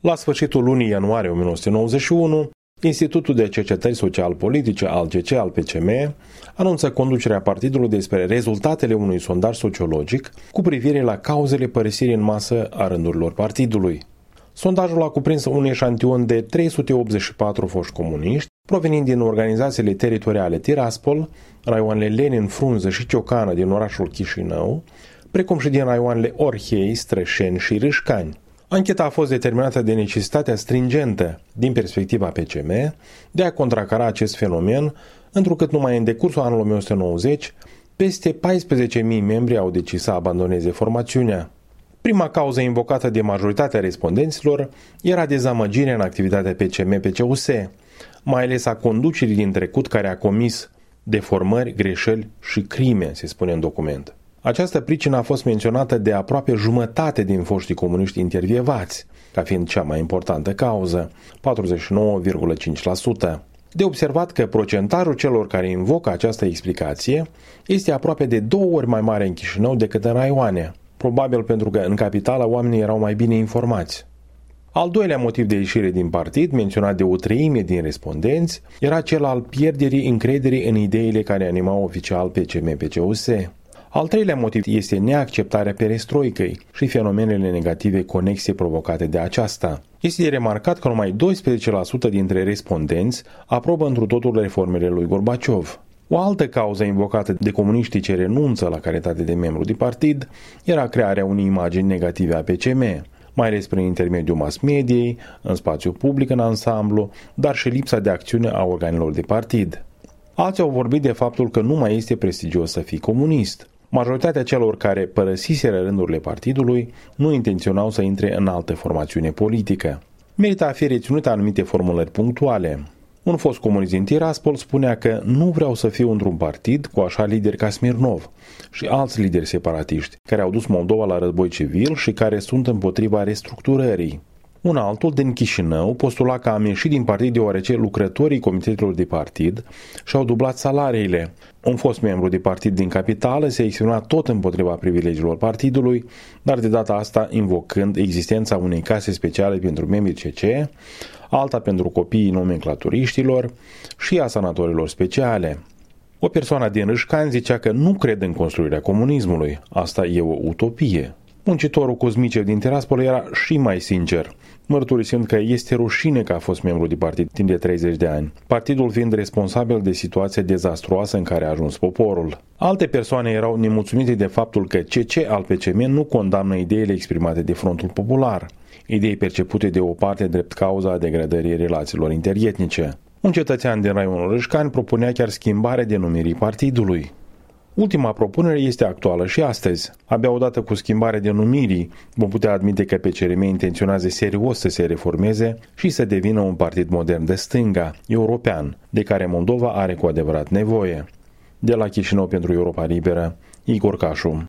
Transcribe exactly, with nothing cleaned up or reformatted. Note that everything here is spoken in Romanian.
La sfârșitul lunii ianuarie o mie nouă sute nouăzeci și unu, Institutul de Cercetări Social-Politice al G C al P C M anunță conducerea partidului despre rezultatele unui sondaj sociologic cu privire la cauzele părăsirii în masă a rândurilor partidului. Sondajul a cuprins un eșantion de trei sute optzeci și patru foști comuniști, provenind din organizațiile teritoriale Tiraspol, raioanele Lenin, Frunză și Ciocană din orașul Chișinău, precum și din raioanele Orhei, Strășeni și Râșcani. Ancheta a fost determinată de necesitatea stringentă, din perspectiva P C M, de a contracara acest fenomen, întrucât numai în decursul anului o mie nouă sute nouăzeci, peste paisprezece mii membri au decis să abandoneze formațiunea. Prima cauză invocată de majoritatea respondenților era dezamăgirea în activitatea P C M P C U S, mai ales a conducerii din trecut care a comis deformări, greșeli și crime, se spune în document. Această pricină a fost menționată de aproape jumătate din foștii comuniști intervievați, ca fiind cea mai importantă cauză, patruzeci și nouă virgulă cinci la sută. De observat că procentajul celor care invocă această explicație este aproape de două ori mai mare în Chișinău decât în raioane, probabil pentru că în capitală oamenii erau mai bine informați. Al doilea motiv de ieșire din partid, menționat de o treime din respondenți, era cel al pierderii încrederii în ideile care animau oficial P C M P C U S. Al treilea motiv este neacceptarea perestroicăi și fenomenele negative conexe provocate de aceasta. Este de remarcat că numai doisprezece la sută dintre respondenți aprobă întru totul reformele lui Gorbaciov. O altă cauză invocată de comuniștii ce renunță la calitate de membru de partid era crearea unei imagini negative a P C M, mai ales prin intermediul mass mediei, în spațiu public în ansamblu, dar și lipsa de acțiune a organelor de partid. Alții au vorbit de faptul că nu mai este prestigios să fii comunist. Majoritatea celor care părăsiseră rândurile partidului nu intenționau să intre în altă formațiune politică. Merită a fi reținute anumite formulări punctuale. Un fost comunist din Tiraspol spunea că nu vreau să fiu într-un partid cu așa lideri ca Smirnov și alți lideri separatiști care au dus Moldova la război civil și care sunt împotriva restructurării. Un altul din Chișinău postula că am ieșit din partid deoarece lucrătorii comitetelor de partid și-au dublat salariile. Un fost membru de partid din capitală se exprima tot împotriva privilegiilor partidului, dar de data asta invocând existența unei case speciale pentru membrii C C, alta pentru copiii nomenclaturiștilor și a sanatorilor speciale. O persoană din Râșcani zicea că nu cred în construirea comunismului. Asta e o utopie. Muncitorul Cuzmicev din Tiraspol era și mai sincer, mărturisind că este rușine că a fost membru de partid timp de treizeci de ani, partidul fiind responsabil de situația dezastruoasă în care a ajuns poporul. Alte persoane erau nemulțumite de faptul că C C al P C M nu condamnă ideile exprimate de Frontul Popular, idei percepute de o parte drept cauza a degradării relațiilor interetnice. Un cetățean din raionul Râșcani propunea chiar schimbarea denumirii partidului. Ultima propunere este actuală și astăzi. Abia odată cu schimbarea denumirii vom putea admite că P C R M intenționează serios să se reformeze și să devină un partid modern de stânga, european, de care Moldova are cu adevărat nevoie. De la Chișinău pentru Europa Liberă, Igor Cașu.